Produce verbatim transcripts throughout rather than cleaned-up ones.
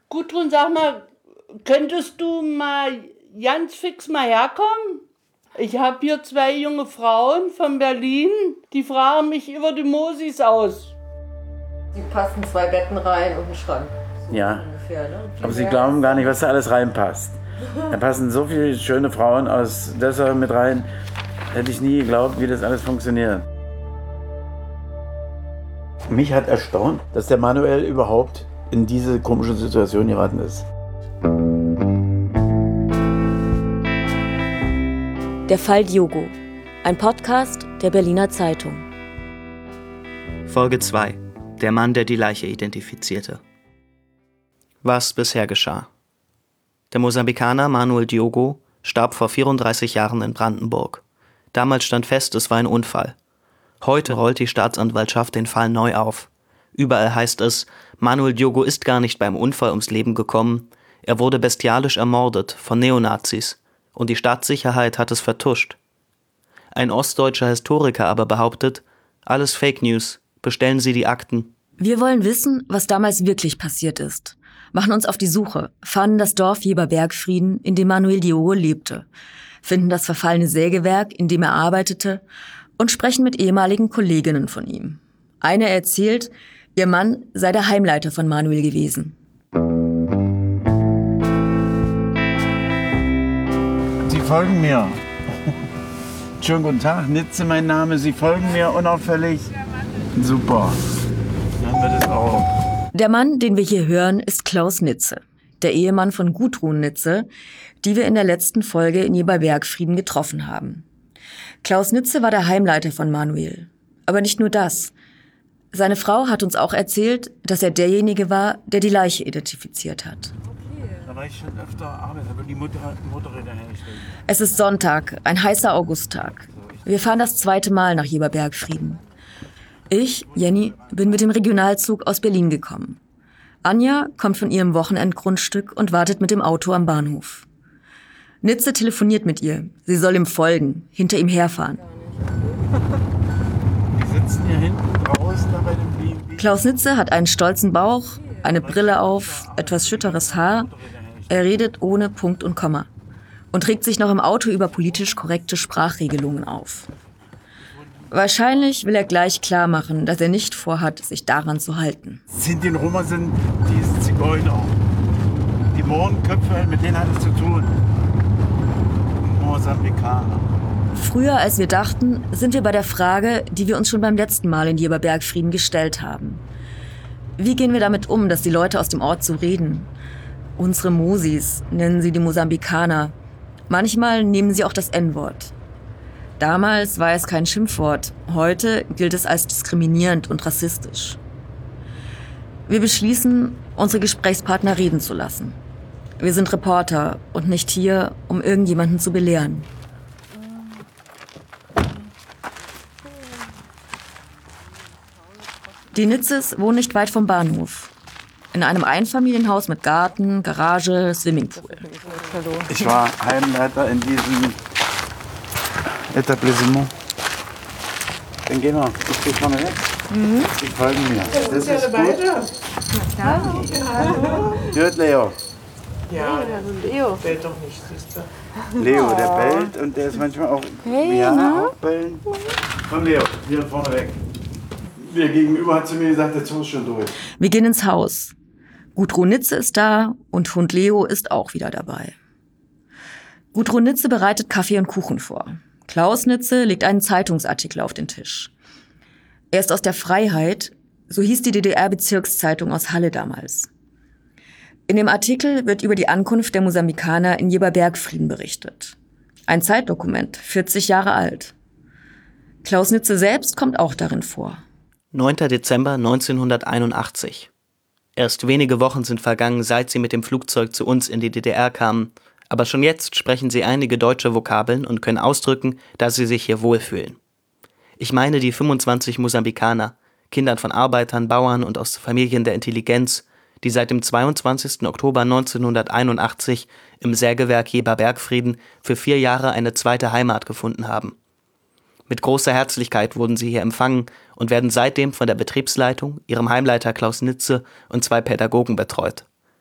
Gudrun, sag mal, könntest du mal ganz fix mal herkommen? Ich habe hier zwei junge Frauen von Berlin, die fragen mich über die Mosis aus. Sie passen zwei Betten rein und einen Schrank. So ja, ungefähr, ne? aber sie glauben gar nicht, was da alles reinpasst. Da passen so viele schöne Frauen aus Dessau mit rein. Hätte ich nie geglaubt, wie das alles funktioniert. Mich hat erstaunt, dass der Manuel überhaupt in diese komische Situation geraten ist. Der Fall Diogo, ein Podcast der Berliner Zeitung. Folge zwei. Der Mann, der die Leiche identifizierte. Was bisher geschah. Der Mosambikaner Manuel Diogo starb vor vierunddreißig Jahren in Brandenburg. Damals stand fest, es war ein Unfall. Heute rollt die Staatsanwaltschaft den Fall neu auf. Überall heißt es, Manuel Diogo ist gar nicht beim Unfall ums Leben gekommen, er wurde bestialisch ermordet von Neonazis. Und die Staatssicherheit hat es vertuscht. Ein ostdeutscher Historiker aber behauptet, alles Fake News, bestellen Sie die Akten. Wir wollen wissen, was damals wirklich passiert ist. Machen uns auf die Suche, fahren in das Dorf Jeber-Bergfrieden, in dem Manuel Diogo lebte, finden das verfallene Sägewerk, in dem er arbeitete, und sprechen mit ehemaligen Kolleginnen von ihm. Eine erzählt, ihr Mann sei der Heimleiter von Manuel gewesen. Sie folgen mir. Schönen guten Tag, Nitze mein Name. Sie folgen mir unauffällig. Super. Dann haben wir das auch. Der Mann, den wir hier hören, ist Klaus Nitze, der Ehemann von Gudrun Nitze, die wir in der letzten Folge in Jeber-Bergfrieden getroffen haben. Klaus Nitze war der Heimleiter von Manuel. Aber nicht nur das. Seine Frau hat uns auch erzählt, dass er derjenige war, der die Leiche identifiziert hat. Da war ich schon öfter Arbeit, aber die Mutter, Motorräder hergestellt. Es ist Sonntag, ein heißer Augusttag. Wir fahren das zweite Mal nach Jeber-Bergfrieden. Ich, Jenny, bin mit dem Regionalzug aus Berlin gekommen. Anja kommt von ihrem Wochenendgrundstück und wartet mit dem Auto am Bahnhof. Nitze telefoniert mit ihr. Sie soll ihm folgen, hinter ihm herfahren. Die sitzen hier hinten draußen da bei dem B und B. Klaus Nitze hat einen stolzen Bauch, eine Brille auf, etwas schütteres Haar. Er redet ohne Punkt und Komma und regt sich noch im Auto über politisch korrekte Sprachregelungen auf. Wahrscheinlich will er gleich klar machen, dass er nicht vorhat, sich daran zu halten. Sinti und Roma sind diese Zigeuner. Die Mohrenköpfe, mit denen hat es zu tun. Mosambikaner. Früher als wir dachten, sind wir bei der Frage, die wir uns schon beim letzten Mal in Jeber-Bergfrieden gestellt haben. Wie gehen wir damit um, dass die Leute aus dem Ort so reden? Unsere Mosis nennen sie die Mosambikaner. Manchmal nehmen sie auch das En-Wort. Damals war es kein Schimpfwort. Heute gilt es als diskriminierend und rassistisch. Wir beschließen, unsere Gesprächspartner reden zu lassen. Wir sind Reporter und nicht hier, um irgendjemanden zu belehren. Die Nitzes wohnen nicht weit vom Bahnhof. In einem Einfamilienhaus mit Garten, Garage, Swimmingpool. Ich war Heimleiter in diesem Etablissement. Dann gehen wir. Ich gehe vorne weg. Mhm. Sie folgen mir. Das ist gut. Ja. Hört Leo. Ja, Leo. Bellt doch nicht, siehst du. Leo, der bellt und der ist manchmal auch. Hey, ja, ne? auch bellen. Komm Leo, hier vorne weg. Der Gegenüber hat zu mir gesagt, der Zug ist schon durch. Wir gehen ins Haus. Gudrun Nitze ist da und Hund Leo ist auch wieder dabei. Gudrun Nitze bereitet Kaffee und Kuchen vor. Klaus Nitze legt einen Zeitungsartikel auf den Tisch. Er ist aus der Freiheit, so hieß die D D R-Bezirkszeitung aus Halle damals. In dem Artikel wird über die Ankunft der Mosambikaner in Jeber-Bergfrieden berichtet. Ein Zeitdokument, vierzig Jahre alt. Klaus Nitze selbst kommt auch darin vor. neunter Dezember neunzehnhunderteinundachtzig. Erst wenige Wochen sind vergangen, seit sie mit dem Flugzeug zu uns in die D D R kamen. Aber schon jetzt sprechen sie einige deutsche Vokabeln und können ausdrücken, dass sie sich hier wohlfühlen. Ich meine die fünfundzwanzig Mosambikaner, Kindern von Arbeitern, Bauern und aus Familien der Intelligenz, die seit dem zweiundzwanzigsten Oktober neunzehnhunderteinundachtzig im Sägewerk Jeber-Bergfrieden für vier Jahre eine zweite Heimat gefunden haben. Mit großer Herzlichkeit wurden sie hier empfangen und werden seitdem von der Betriebsleitung, ihrem Heimleiter Klaus Nitze und zwei Pädagogen betreut.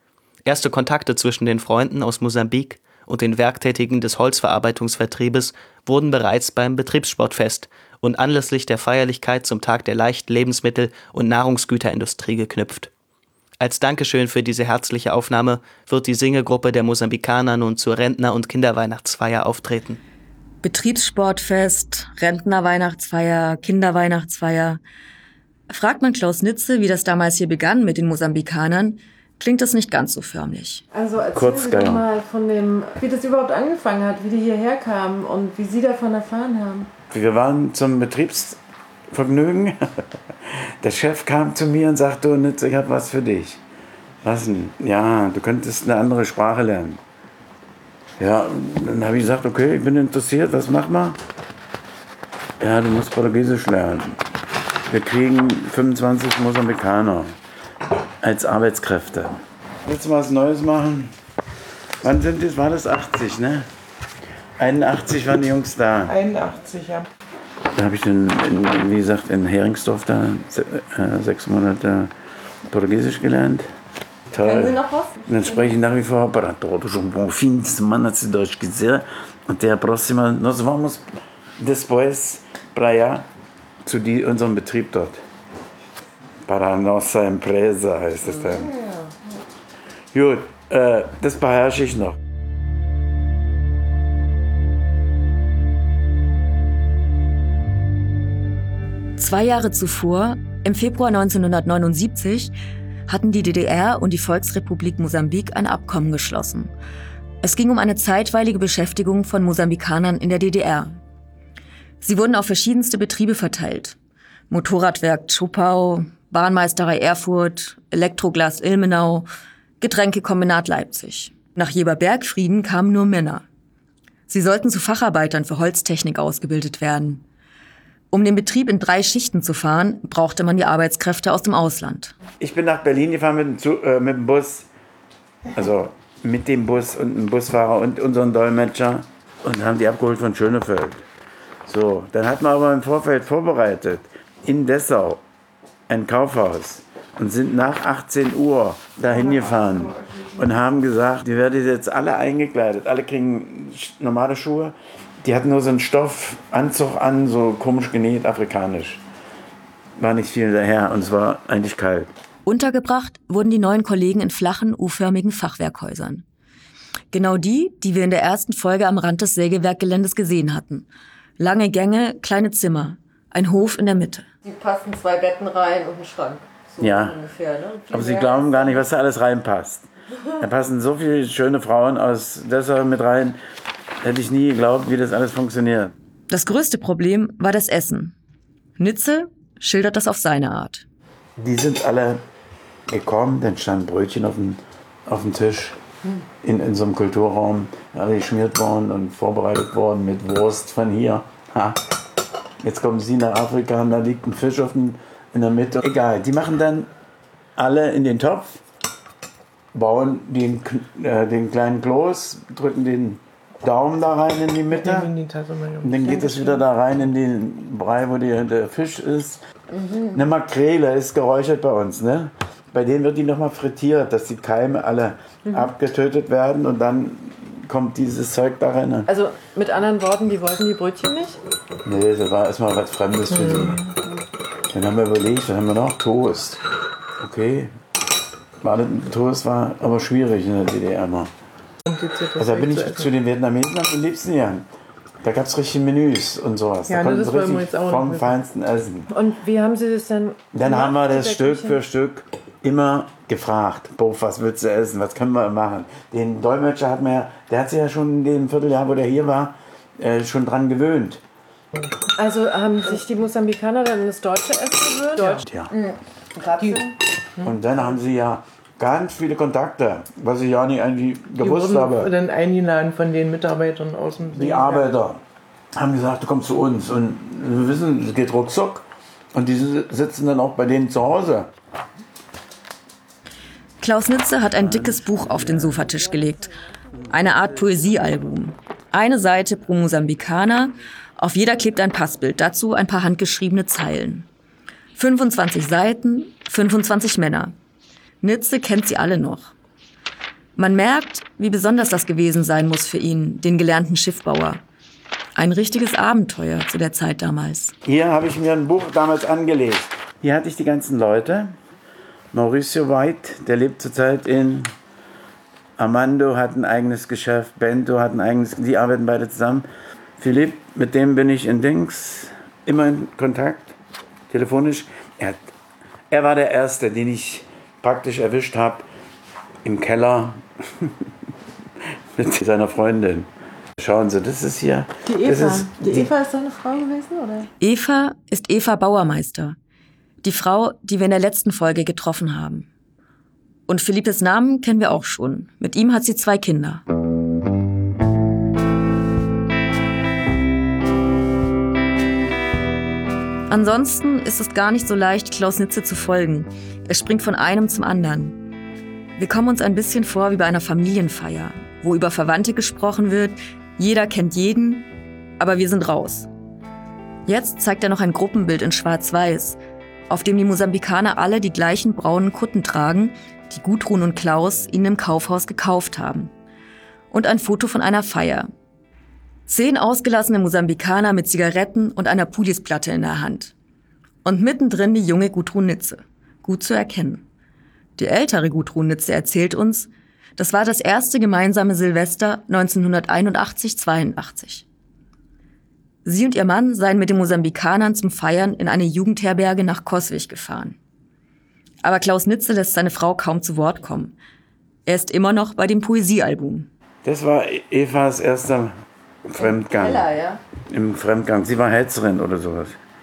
Erste Kontakte zwischen den Freunden aus Mosambik und den Werktätigen des Holzverarbeitungsvertriebes wurden bereits beim Betriebssportfest und anlässlich der Feierlichkeit zum Tag der leichten Lebensmittel- und Nahrungsgüterindustrie geknüpft. Als Dankeschön für diese herzliche Aufnahme wird die Singegruppe der Mosambikaner nun zur Rentner- und Kinderweihnachtsfeier auftreten. Betriebssportfest, Rentnerweihnachtsfeier, Kinderweihnachtsfeier. Fragt man Klaus Nitze, wie das damals hier begann mit den Mosambikanern, klingt das nicht ganz so förmlich. Also erzählen Kurz, Sie doch ja. mal von dem, wie das überhaupt angefangen hat, wie die hierher kamen und wie Sie davon erfahren haben. Wir waren zum Betriebsvergnügen. Der Chef kam zu mir und sagte, du Nitze, ich habe was für dich. Was denn? Ja, du könntest eine andere Sprache lernen. Ja, dann habe ich gesagt, okay, ich bin interessiert, was mach mal? Ja, du musst Portugiesisch lernen. Wir kriegen fünfundzwanzig Mosambikaner als Arbeitskräfte. Willst du was Neues machen? Wann sind das? War das achtzig, ne? einundachtzig waren die Jungs da. einundachtzig, ja. Da habe ich dann, in, wie gesagt, in Heringsdorf da se, äh, sechs Monate Portugiesisch gelernt. Toll. Können Sie noch was? Und dann spreche ich nach wie vor para todos um bom fim de semana, se Deus quiser. Até a próxima. Nós vamos depois para allá zu die, unserem Betrieb dort. Para a nossa empresa heißt es dann. Gut, äh, das beherrsche ich noch. Zwei Jahre zuvor, im Februar neunzehnhundertneunundsiebzig, hatten die D D R und die Volksrepublik Mosambik ein Abkommen geschlossen. Es ging um eine zeitweilige Beschäftigung von Mosambikanern in der D D R. Sie wurden auf verschiedenste Betriebe verteilt. Motorradwerk Zschopau, Bahnmeisterei Erfurt, Elektroglas Ilmenau, Getränkekombinat Leipzig. Nach Jeber-Bergfrieden kamen nur Männer. Sie sollten zu Facharbeitern für Holztechnik ausgebildet werden. Um den Betrieb in drei Schichten zu fahren, brauchte man die Arbeitskräfte aus dem Ausland. Ich bin nach Berlin gefahren mit dem, Zug, äh, mit dem Bus, also mit dem Bus und dem Busfahrer und unseren Dolmetscher und haben die abgeholt von Schönefeld. So, dann hatten wir aber im Vorfeld vorbereitet, in Dessau, ein Kaufhaus und sind nach achtzehn Uhr dahin gefahren und haben gesagt, die werden jetzt alle eingekleidet, alle kriegen normale Schuhe. Die hatten nur so einen Stoffanzug an, so komisch genäht, afrikanisch. War nicht viel daher und es war eigentlich kalt. Untergebracht wurden die neuen Kollegen in flachen, U-förmigen Fachwerkhäusern. Genau die, die wir in der ersten Folge am Rand des Sägewerkgeländes gesehen hatten. Lange Gänge, kleine Zimmer, ein Hof in der Mitte. Die passen zwei Betten rein und ein Schrank. So Ja, ungefähr, ne? Viel aber Sie mehr glauben ist- gar nicht, was da alles reinpasst. Da passen so viele schöne Frauen aus Dessau mit rein. Hätte ich nie geglaubt, wie das alles funktioniert. Das größte Problem war das Essen. Nitze schildert das auf seine Art. Die sind alle gekommen, dann standen Brötchen auf dem, auf dem Tisch in, in so einem Kulturraum, alle geschmiert worden und vorbereitet worden mit Wurst von hier. Ha. Jetzt kommen sie nach Afrika und da liegt ein Fisch auf dem, in der Mitte. Egal, die machen dann alle in den Topf, bauen den, äh, den kleinen Kloß, drücken den Daumen da rein in die Mitte. In die Tasse, mein Junge. Und dann geht es wieder da rein in den Brei, wo die, der Fisch ist. Eine Makrele ist geräuchert bei uns, ne? Bei denen wird die nochmal frittiert, dass die Keime alle abgetötet werden und dann kommt dieses Zeug da rein. Also mit anderen Worten, die wollten die Brötchen nicht? Nee, das war erstmal was Fremdes für die. Dann haben wir überlegt, dann haben wir noch Toast. Okay. War das, Toast war aber schwierig in der D D R immer. Also da bin ich zu den Vietnamesen am liebsten gegangen. Da gab es richtige Menüs und sowas. Ja, da ne, konnten das sie wollen wir richtig jetzt auch vom noch Feinsten essen. Und wie haben Sie das dann Dann gemacht haben wir mit das der Stück Küche? für Stück immer gefragt, Bof, was willst du essen, was können wir machen? Den Dolmetscher hat man ja, der hat sich ja schon in dem Vierteljahr, wo der hier war, äh, schon dran gewöhnt. Also haben sich die Mosambikaner dann an das deutsche Essen gewöhnt? Deutsch. Ja. Kapseln. Und dann haben sie ja ganz viele Kontakte, was ich ja nicht eigentlich Die gewusst wurden habe. dann eingeladen von den Mitarbeitern aus dem Die Arbeiter haben gesagt, du kommst zu uns. Und wir wissen, es geht ruckzuck. Und die sitzen dann auch bei denen zu Hause. Klaus Nitze hat ein dickes Buch auf den Sofatisch gelegt. Eine Art Poesiealbum. Eine Seite pro Mosambikaner. Auf jeder klebt ein Passbild. Dazu ein paar handgeschriebene Zeilen. fünfundzwanzig Seiten, fünfundzwanzig Männer. Nitze kennt sie alle noch. Man merkt, wie besonders das gewesen sein muss für ihn, den gelernten Schiffbauer. Ein richtiges Abenteuer zu der Zeit damals. Hier habe ich mir ein Buch damals angelegt. Hier hatte ich die ganzen Leute. Mauricio White, der lebt zurzeit in... Armando hat ein eigenes Geschäft, Bento hat ein eigenes... Die arbeiten beide zusammen. Philipp, mit dem bin ich in Dings immer in Kontakt, telefonisch. Er, er war der Erste, den ich praktisch erwischt habe im Keller mit seiner Freundin. Schauen Sie, das ist hier... Die Eva. Das ist, die, die Eva ist seine Frau gewesen, oder? Eva ist Eva Bauermeister. Die Frau, die wir in der letzten Folge getroffen haben. Und Philippes Namen kennen wir auch schon. Mit ihm hat sie zwei Kinder. Ansonsten ist es gar nicht so leicht, Klaus Nitze zu folgen. Er springt von einem zum anderen. Wir kommen uns ein bisschen vor wie bei einer Familienfeier, wo über Verwandte gesprochen wird, jeder kennt jeden, aber wir sind raus. Jetzt zeigt er noch ein Gruppenbild in Schwarz-Weiß, auf dem die Mosambikaner alle die gleichen braunen Kutten tragen, die Gudrun und Klaus ihnen im Kaufhaus gekauft haben. Und ein Foto von einer Feier. Zehn ausgelassene Mosambikaner mit Zigaretten und einer Pulisplatte in der Hand. Und mittendrin die junge Gudrun Nitze. Gut zu erkennen. Die ältere Gudrun Nitze erzählt uns, das war das erste gemeinsame Silvester neunzehnhunderteinundachtzig zweiundachtzig. Sie und ihr Mann seien mit den Mosambikanern zum Feiern in eine Jugendherberge nach Coswig gefahren. Aber Klaus Nitze lässt seine Frau kaum zu Wort kommen. Er ist immer noch bei dem Poesiealbum. Das war Evas erster Fremdgang. Keller, ja. Im Fremdgang. Sie war Hetzerin oder sowas.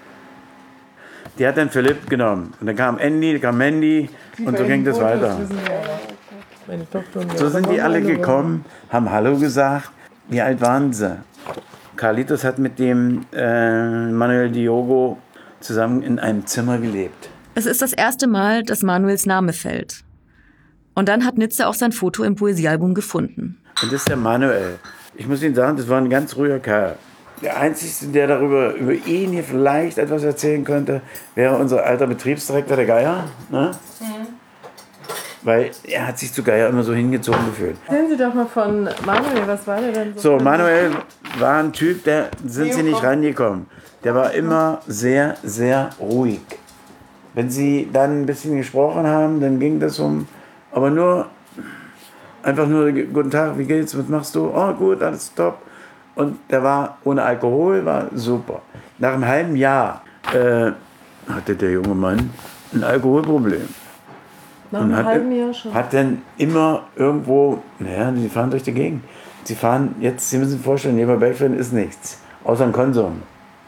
Die hat dann Philipp genommen. Und dann kam Andy, dann kam Mandy und so ging das weiter. Meine Tochter und So sind die alle gekommen, haben Hallo gesagt. Wie alt waren sie? Carlitos hat mit dem äh, Manuel Diogo zusammen in einem Zimmer gelebt. Es ist das erste Mal, dass Manuels Name fällt. Und dann hat Nitze auch sein Foto im Poesiealbum gefunden. Und das ist der Manuel. Ich muss Ihnen sagen, das war ein ganz ruhiger Kerl. Der Einzige, der darüber über ihn hier vielleicht etwas erzählen könnte, wäre unser alter Betriebsdirektor, der Geier. Ne? Mhm. Weil er hat sich zu Geier immer so hingezogen gefühlt. Erzählen Sie doch mal von Manuel, was war der denn So, so? Manuel war ein Typ, der sind Sie nicht rangekommen. Der war immer sehr, sehr ruhig. Wenn Sie dann ein bisschen gesprochen haben, dann ging das um, aber nur, einfach nur, guten Tag, wie geht's, was machst du? Oh, gut, alles top. Und der war ohne Alkohol, war super. Nach einem halben Jahr äh, hatte der junge Mann ein Alkoholproblem. Nach einem hat, halben Jahr schon. Hat dann immer irgendwo, naja, die fahren durch die Gegend. Sie fahren, jetzt, Sie müssen sich vorstellen, hier bei Bergfrieden ist nichts, außer ein Konsum.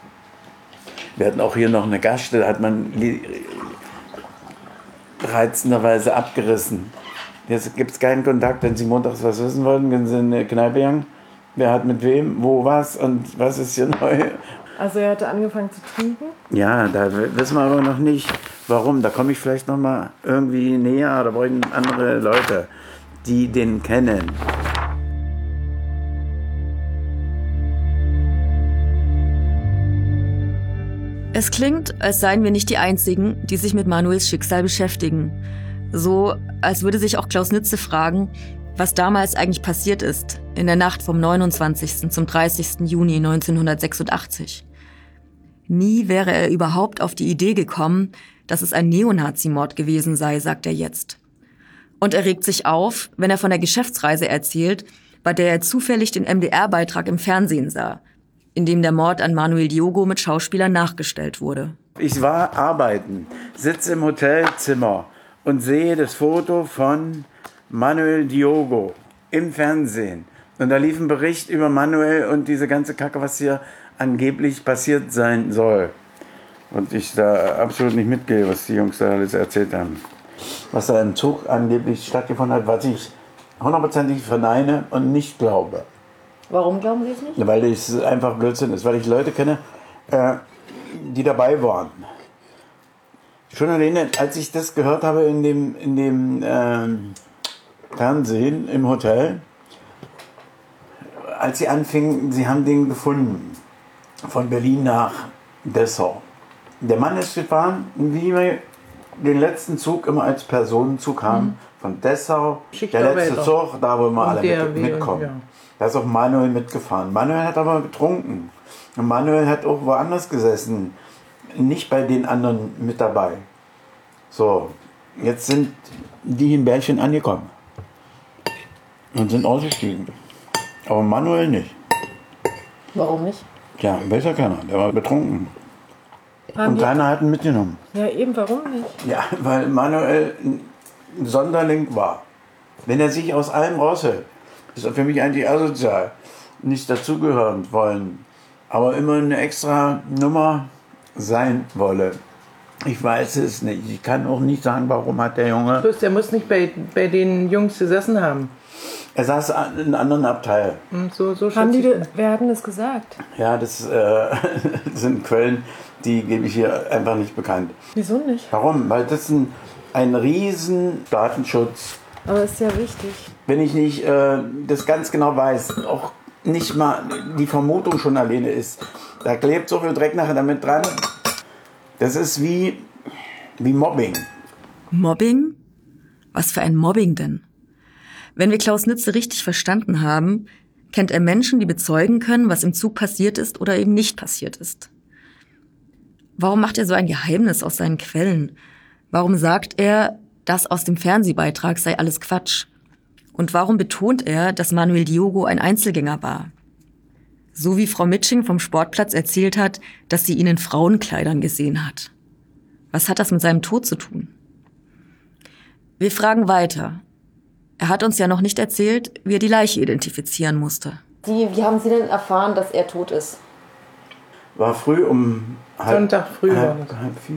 Wir hatten auch hier noch eine Gaststätte, hat man reizenderweise abgerissen. Jetzt gibt es keinen Kontakt, wenn Sie montags was wissen wollten, können Sie in eine Kneipe gehen. Wer hat mit wem, wo was und was ist hier neu. Also er hatte angefangen zu trinken? Ja, da wissen wir aber noch nicht, warum. Da komme ich vielleicht noch mal irgendwie näher, da brauchen andere Leute, die den kennen. Es klingt, als seien wir nicht die Einzigen, die sich mit Manuels Schicksal beschäftigen. So, als würde sich auch Klaus Nitze fragen, was damals eigentlich passiert ist, in der Nacht vom neunundzwanzigsten zum dreißigsten Juni neunzehnhundertsechsundachtzig. Nie wäre er überhaupt auf die Idee gekommen, dass es ein Neonazi-Mord gewesen sei, sagt er jetzt. Und er regt sich auf, wenn er von der Geschäftsreise erzählt, bei der er zufällig den M D R-Beitrag im Fernsehen sah, in dem der Mord an Manuel Diogo mit Schauspielern nachgestellt wurde. Ich war arbeiten, sitze im Hotelzimmer und sehe das Foto von Manuel Diogo im Fernsehen. Und da lief ein Bericht über Manuel und diese ganze Kacke, was hier angeblich passiert sein soll. Und ich da absolut nicht mitgehe, was die Jungs da alles erzählt haben. Was da im Zug angeblich stattgefunden hat, was ich hundertprozentig verneine und nicht glaube. Warum glauben Sie es nicht? Weil es einfach Blödsinn ist, weil ich Leute kenne, äh, die dabei waren. Schon alleine, als ich das gehört habe in dem, in dem ähm, Fernsehen im Hotel, als sie anfingen, sie haben den gefunden, von Berlin nach Dessau. Der Mann ist gefahren, wie immer den letzten Zug immer als Personenzug haben, mhm. von Dessau, der letzte Zug, da wo wir alle mit, mitkommen. Ja. Da ist auch Manuel mitgefahren. Manuel hat aber getrunken. Und Manuel hat auch woanders gesessen, nicht bei den anderen mit dabei. So, jetzt sind die in Berlin angekommen und sind ausgestiegen. Aber Manuel nicht. Warum nicht? Ja, weiß ja keiner. Der war betrunken. Haben und keiner hat ihn mitgenommen. Ja, eben, warum nicht? Ja, weil Manuel ein Sonderling war. Wenn er sich aus allem raushält, ist er für mich eigentlich asozial. Nicht dazugehören wollen, aber immer eine extra Nummer sein wolle. Ich weiß es nicht. Ich kann auch nicht sagen, warum hat der Junge... Plus, der muss nicht bei, bei den Jungs gesessen haben. Er saß in einem anderen Abteil. Und so, so haben die, wer hat denn das gesagt? Ja, das äh, sind Quellen, die gebe ich hier einfach nicht bekannt. Wieso nicht? Warum? Weil das ist ein, ein riesen Datenschutz. Aber ist ja wichtig. Wenn ich nicht äh, das ganz genau weiß, auch nicht mal die Vermutung schon alleine ist, da klebt so viel Dreck nachher damit dran. Das ist wie, wie Mobbing. Mobbing? Was für ein Mobbing denn? Wenn wir Klaus Nitze richtig verstanden haben, kennt er Menschen, die bezeugen können, was im Zug passiert ist oder eben nicht passiert ist. Warum macht er so ein Geheimnis aus seinen Quellen? Warum sagt er, das aus dem Fernsehbeitrag sei alles Quatsch? Und warum betont er, dass Manuel Diogo ein Einzelgänger war? So wie Frau Mitsching vom Sportplatz erzählt hat, dass sie ihn in Frauenkleidern gesehen hat. Was hat das mit seinem Tod zu tun? Wir fragen weiter. Er hat uns ja noch nicht erzählt, wie er die Leiche identifizieren musste. Sie, wie haben Sie denn erfahren, dass er tot ist? War früh um halb, Sonntag früh halb, war das. halb vier.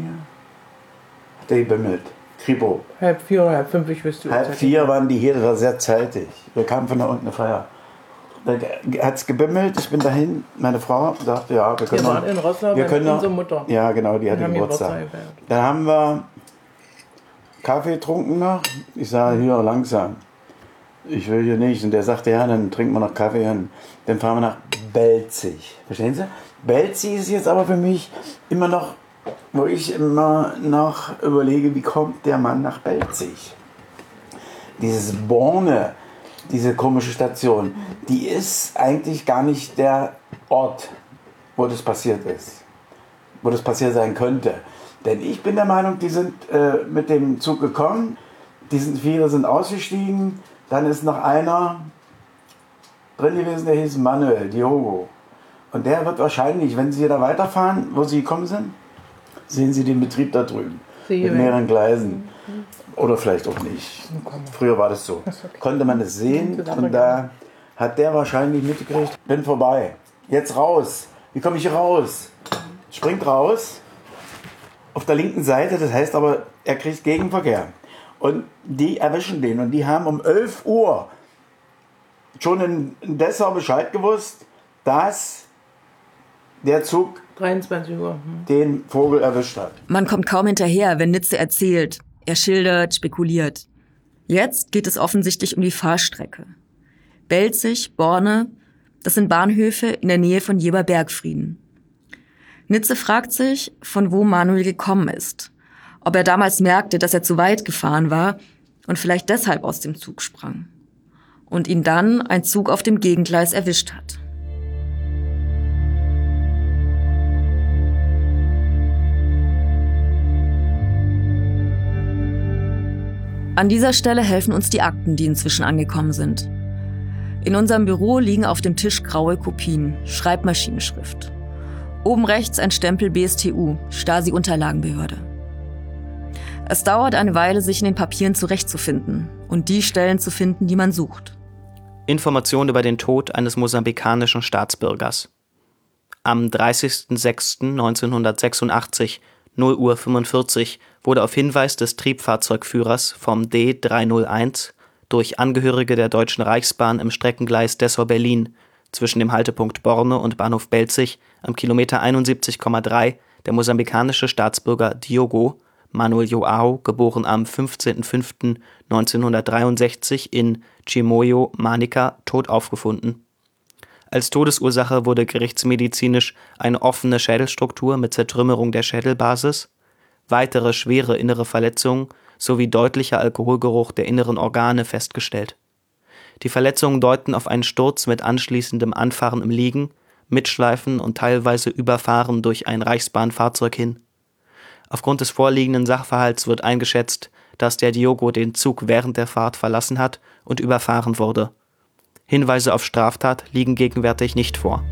Hat er gebimmelt. Kripo. Halb vier oder halb fünf, ich wüsste. Halb vier waren die hier, das war sehr zeitig. Wir kamen von da unten eine Feier. Da hat es gebimmelt, ich bin dahin, meine Frau sagte, ja, wir können Wir noch, waren in Rosslau wir bei können noch, unserer Mutter. Ja, genau, die Wir hatte haben Geburtstag. Geburtstag gefeiert. Dann haben wir Kaffee getrunken noch. Ich sage, hier langsam. Ich will hier nicht. Und der sagte, ja, dann trinken wir noch Kaffee und dann fahren wir nach Belzig. Verstehen Sie? Belzig ist jetzt aber für mich immer noch, wo ich immer noch überlege, wie kommt der Mann nach Belzig? Dieses Borne, diese komische Station, die ist eigentlich gar nicht der Ort, wo das passiert ist. Wo das passiert sein könnte. Denn ich bin der Meinung, die sind äh, mit dem Zug gekommen, die sind, viele sind ausgestiegen, dann ist noch einer drin gewesen, der hieß Manuel Diogo. Und der wird wahrscheinlich, wenn Sie da weiterfahren, wo Sie gekommen sind, sehen Sie den Betrieb da drüben. Sie mit mehreren Gleisen. Oder vielleicht auch nicht. Früher war das so. Konnte man es sehen und da hat der wahrscheinlich mitgekriegt, bin vorbei. Jetzt raus. Wie komme ich hier raus? Springt raus. Auf der linken Seite, das heißt aber, er kriegt Gegenverkehr. Und die erwischen den. Und die haben um elf Uhr schon in Dessau Bescheid gewusst, dass der Zug dreiundzwanzig Uhr. Hm. den Vogel erwischt hat. Man kommt kaum hinterher, wenn Nitze erzählt. Er schildert, spekuliert. Jetzt geht es offensichtlich um die Fahrstrecke. Belzig, Borne, das sind Bahnhöfe in der Nähe von Jeber-Bergfrieden. Nitze fragt sich, von wo Manuel gekommen ist. Ob er damals merkte, dass er zu weit gefahren war und vielleicht deshalb aus dem Zug sprang. Und ihn dann ein Zug auf dem Gegengleis erwischt hat. An dieser Stelle helfen uns die Akten, die inzwischen angekommen sind. In unserem Büro liegen auf dem Tisch graue Kopien, Schreibmaschinenschrift. Oben rechts ein Stempel B S T U, Stasi-Unterlagenbehörde. Es dauert eine Weile, sich in den Papieren zurechtzufinden und die Stellen zu finden, die man sucht. Information über den Tod eines mosambikanischen Staatsbürgers. Am dreißigsten sechsten neunzehnhundertsechsundachtzig, null Uhr fünfundvierzig, wurde auf Hinweis des Triebfahrzeugführers vom D dreihunderteins durch Angehörige der Deutschen Reichsbahn im Streckengleis Dessau-Berlin zwischen dem Haltepunkt Borne und Bahnhof Belzig am Kilometer einundsiebzig Komma drei der mosambikanische Staatsbürger Diogo Manuel Joao, geboren am fünfzehnten fünften neunzehnhundertdreiundsechzig in Chimoio, Manica, tot aufgefunden. Als Todesursache wurde gerichtsmedizinisch eine offene Schädelstruktur mit Zertrümmerung der Schädelbasis, weitere schwere innere Verletzungen sowie deutlicher Alkoholgeruch der inneren Organe festgestellt. Die Verletzungen deuten auf einen Sturz mit anschließendem Anfahren im Liegen, Mitschleifen und teilweise Überfahren durch ein Reichsbahnfahrzeug hin. Aufgrund des vorliegenden Sachverhalts wird eingeschätzt, dass der Diogo den Zug während der Fahrt verlassen hat und überfahren wurde. Hinweise auf Straftat liegen gegenwärtig nicht vor.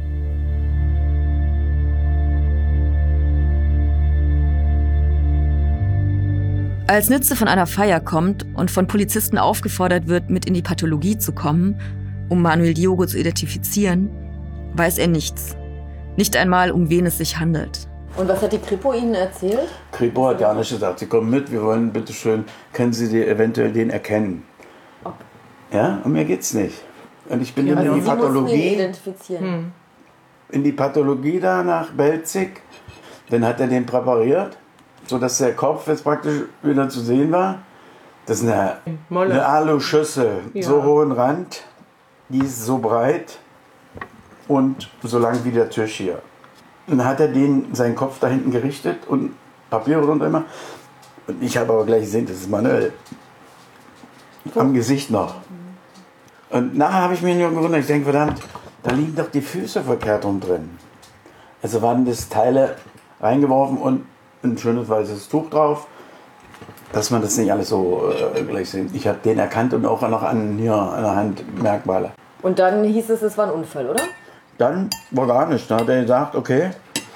Als Nütze von einer Feier kommt und von Polizisten aufgefordert wird, mit in die Pathologie zu kommen, um Manuel Diogo zu identifizieren, weiß er nichts. Nicht einmal, um wen es sich handelt. Und was hat die Kripo Ihnen erzählt? Kripo hat ja nicht gesagt, Sie kommen mit, wir wollen bitteschön, können Sie die eventuell den erkennen? Ob. Ja, um mir geht's nicht. Und ich bin Ja, in also die Sie mussten ihn Pathologie, identifizieren. Hm. in die Pathologie da nach Belzig. Dann hat er den präpariert, sodass der Kopf jetzt praktisch wieder zu sehen war. Das ist eine, Molle. eine Aluschüssel, Ja. so hohen Rand, die ist so breit und so lang wie der Tisch hier. Dann hat er den, seinen Kopf da hinten gerichtet und Papiere drunter immer. Und ich habe aber gleich gesehen, das ist Manuel. Am Gesicht noch. Und nachher habe ich mich nur gewundert, ich denke, verdammt, da liegen doch die Füße verkehrt rum drin. Also waren das Teile reingeworfen und ein schönes weißes Tuch drauf, dass man das nicht alles so äh, gleich sieht. Ich habe den erkannt und auch noch an, hier an der Hand Merkmale. Und dann hieß es, es war ein Unfall, oder? Dann war gar nichts. Da hat er gesagt, okay,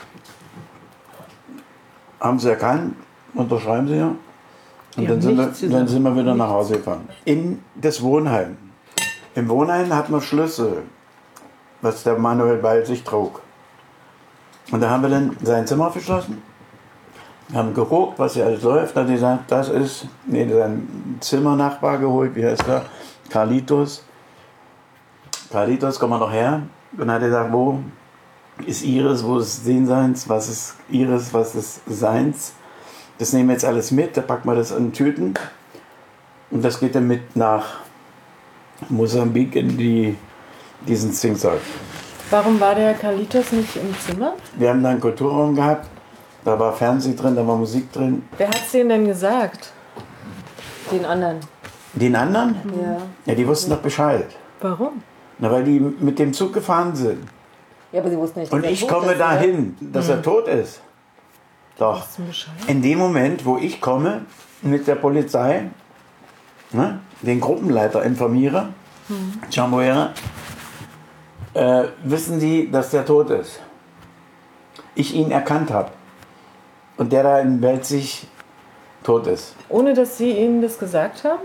haben Sie erkannt, unterschreiben Sie ja. Und Die dann haben sind, nichts wir, dann gesagt. sind wir wieder nach Hause gefahren. In das Wohnheim. Im Wohnheim hat man Schlüssel, was der Manuel bei sich trug. Und da haben wir dann sein Zimmer verschlossen, haben geguckt, was hier alles läuft. Dann hat er gesagt, das ist, nee, sein Zimmernachbar geholt, wie heißt der? Carlitos. Carlitos, komm mal noch her. Dann hat er gesagt, wo ist Iris, wo ist Seins, was ist Iris, was ist Seins. Das nehmen wir jetzt alles mit, da packen wir das in Tüten. Und das geht dann mit nach Mosambik in die, diesen Zinksack. Warum war der Carlitos nicht im Zimmer? Wir haben da einen Kulturraum gehabt, da war Fernsehen drin, da war Musik drin. Wer hat's denen denn gesagt? Den anderen. Den anderen? Ja. Ja, die wussten doch Bescheid. Warum? Na, weil die mit dem Zug gefahren sind. Ja, aber Sie wussten nicht, dass Und er ich tot komme ist, oder? dahin, dass er tot ist. Doch. Weißt du Bescheid? In dem Moment, wo ich komme mit der Polizei, ne, den Gruppenleiter informiere, Mhm. Chamboera, äh, wissen die, dass der tot ist. Ich ihn erkannt habe. Und der da in Belzig tot ist. Ohne dass Sie ihnen das gesagt haben?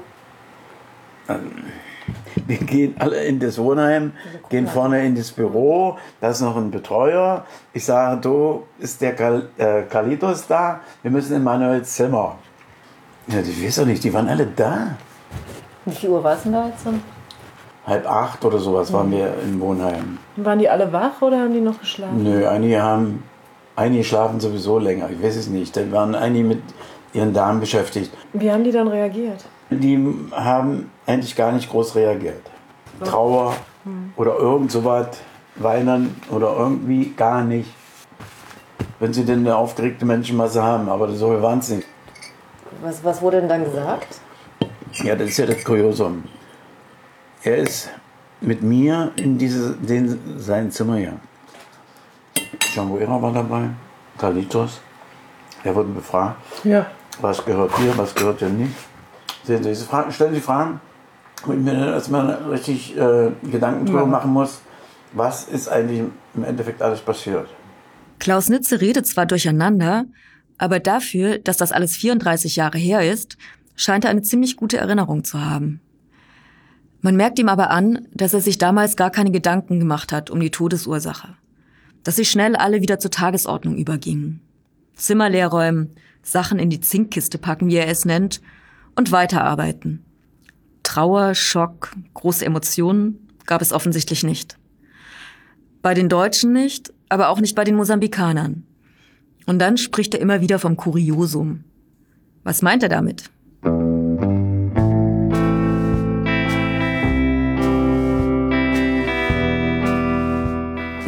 Wir gehen alle in das Wohnheim, gehen vorne in das Büro, da ist noch ein Betreuer. Ich sage, du, ist der Kal äh, Carlitos da? Wir müssen in Manuels Zimmer. Ja, ich weiß doch nicht, die waren alle da. Wie viel Uhr war es denn da jetzt? Dann? Halb acht oder sowas waren wir im Wohnheim. Waren die alle wach oder haben die noch geschlafen? Nö, einige haben, einige schlafen sowieso länger, ich weiß es nicht. Dann waren einige mit ihren Damen beschäftigt. Wie haben die dann reagiert? Die haben eigentlich gar nicht groß reagiert. Trauer oder irgend sowas, weinen oder irgendwie gar nicht. Wenn sie denn eine aufgeregte Menschenmasse haben, aber so waren es nicht. Was, was wurde denn dann gesagt? Ja, das ist ja das Kuriosum. Er ist mit mir in diese, den, sein Zimmer hier. Chamboera war dabei, Carlitos. Er wurde befragt, Ja. was gehört hier, was gehört hier nicht. Sehen Sie, diese Fragen, stellen Sie Fragen, wo ich mir dann erstmal richtig äh, Gedanken drüber Ja. machen muss, was ist eigentlich im Endeffekt alles passiert. Klaus Nütze redet zwar durcheinander, aber dafür, dass das alles vierunddreißig Jahre her ist, scheint er eine ziemlich gute Erinnerung zu haben. Man merkt ihm aber an, dass er sich damals gar keine Gedanken gemacht hat um die Todesursache. Dass sie schnell alle wieder zur Tagesordnung übergingen. Zimmer leerräumen, Sachen in die Zinkkiste packen, wie er es nennt, und weiterarbeiten. Trauer, Schock, große Emotionen gab es offensichtlich nicht. Bei den Deutschen nicht, aber auch nicht bei den Mosambikanern. Und dann spricht er immer wieder vom Kuriosum. Was meint er damit?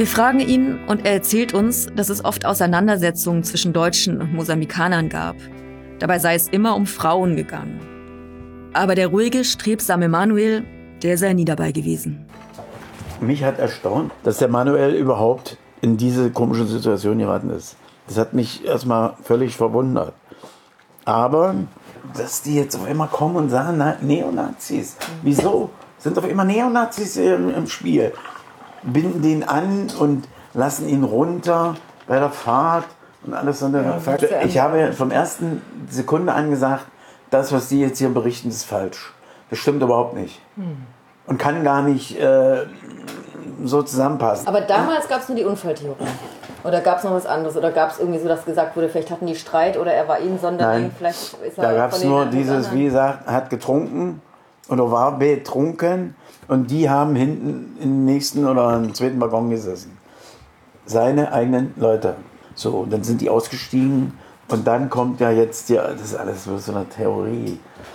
Wir fragen ihn und er erzählt uns, dass es oft Auseinandersetzungen zwischen Deutschen und Mosambikanern gab. Dabei sei es immer um Frauen gegangen. Aber der ruhige, strebsame Manuel, der sei nie dabei gewesen. Mich hat erstaunt, dass der Manuel überhaupt in diese komische Situation geraten ist. Das hat mich erstmal völlig verwundert. Aber, dass die jetzt auf einmal kommen und sagen, na, Neonazis. Wieso? Sind auf einmal Neonazis im, im Spiel. Binden den an und lassen ihn runter bei der Fahrt und alles so. Ja, ich habe vom ersten Sekunde an gesagt, das, was die jetzt hier berichten, ist falsch. Das stimmt überhaupt nicht. Hm. Und kann gar nicht äh, so zusammenpassen. Aber damals gab es nur die Unfalltheorie. Oder gab es noch was anderes? Oder gab es irgendwie so, dass gesagt wurde, vielleicht hatten die Streit oder er war ihnen Sonderling? Nein, vielleicht ist er da gab es nur dieses, wie gesagt, hat getrunken oder war betrunken und die haben hinten im nächsten oder im zweiten Waggon gesessen. Seine eigenen Leute. So, dann sind die ausgestiegen und dann kommt ja jetzt, ja, das ist alles so eine Theorie.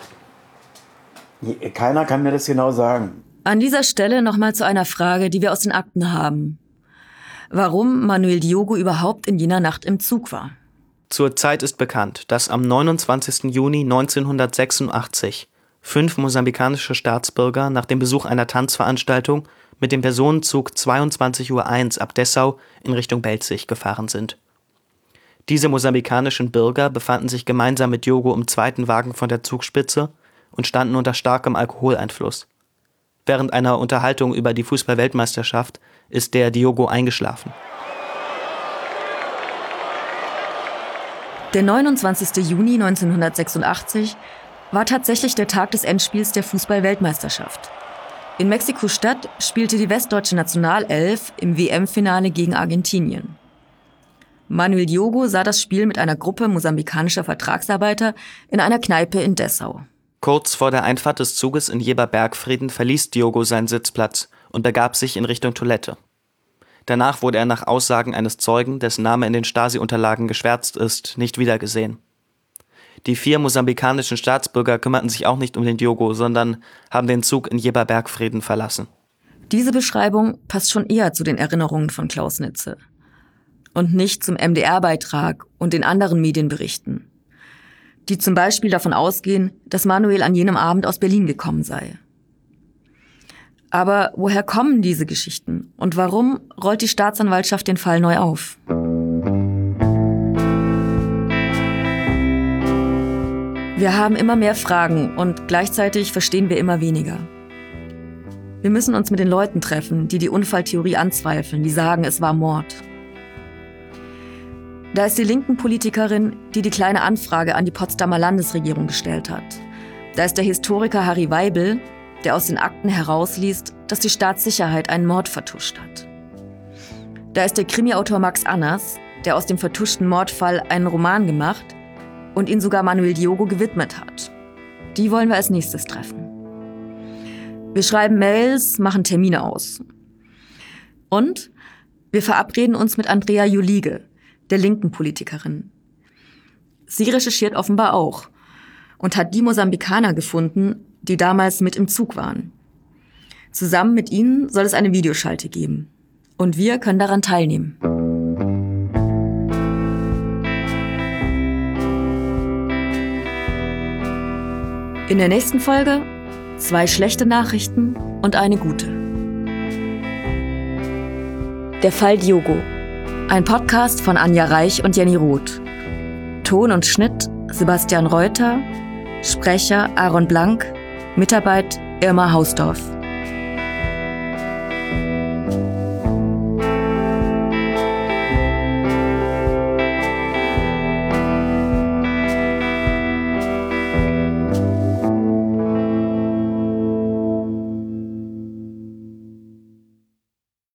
Keiner kann mir das genau sagen. An dieser Stelle nochmal zu einer Frage, die wir aus den Akten haben. Warum Manuel Diogo überhaupt in jener Nacht im Zug war. Zur Zeit ist bekannt, dass am neunundzwanzigsten Juni neunzehnhundertsechsundachtzig fünf mosambikanische Staatsbürger nach dem Besuch einer Tanzveranstaltung mit dem Personenzug zweiundzwanzig Uhr eins ab Dessau in Richtung Belzig gefahren sind. Diese mosambikanischen Bürger befanden sich gemeinsam mit Diogo im zweiten Wagen von der Zugspitze und standen unter starkem Alkoholeinfluss. Während einer Unterhaltung über die Fußball-Weltmeisterschaft ist der Diogo eingeschlafen. Der neunundzwanzigsten Juni neunzehnhundertsechsundachtzig war tatsächlich der Tag des Endspiels der Fußball-Weltmeisterschaft. In Mexiko-Stadt spielte die westdeutsche Nationalelf im W M-Finale gegen Argentinien. Manuel Diogo sah das Spiel mit einer Gruppe mosambikanischer Vertragsarbeiter in einer Kneipe in Dessau. Kurz vor der Einfahrt des Zuges in Jeber-Bergfrieden verließ Diogo seinen Sitzplatz und begab sich in Richtung Toilette. Danach wurde er nach Aussagen eines Zeugen, dessen Name in den Stasi-Unterlagen geschwärzt ist, nicht wiedergesehen. Die vier mosambikanischen Staatsbürger kümmerten sich auch nicht um den Diogo, sondern haben den Zug in Jeber-Bergfrieden verlassen. Diese Beschreibung passt schon eher zu den Erinnerungen von Klaus Nitze und nicht zum M D R-Beitrag und den anderen Medienberichten, die zum Beispiel davon ausgehen, dass Manuel an jenem Abend aus Berlin gekommen sei. Aber woher kommen diese Geschichten und warum rollt die Staatsanwaltschaft den Fall neu auf? Wir haben immer mehr Fragen und gleichzeitig verstehen wir immer weniger. Wir müssen uns mit den Leuten treffen, die die Unfalltheorie anzweifeln, die sagen, es war Mord. Da ist die linken Politikerin, die die kleine Anfrage an die Potsdamer Landesregierung gestellt hat. Da ist der Historiker Harry Weibel, der aus den Akten herausliest, dass die Staatssicherheit einen Mord vertuscht hat. Da ist der Krimiautor Max Anners, der aus dem vertuschten Mordfall einen Roman gemacht und ihn sogar Manuel Diogo gewidmet hat. Die wollen wir als nächstes treffen. Wir schreiben Mails, machen Termine aus. Und wir verabreden uns mit Andrea Julige, der linken Politikerin. Sie recherchiert offenbar auch und hat die Mosambikaner gefunden, die damals mit im Zug waren. Zusammen mit ihnen soll es eine Videoschalte geben. Und wir können daran teilnehmen. In der nächsten Folge zwei schlechte Nachrichten und eine gute. Der Fall Diogo. Ein Podcast von Anja Reich und Jenny Roth. Ton und Schnitt Sebastian Reuter. Sprecher Aaron Blank. Mitarbeit Irma Hausdorf.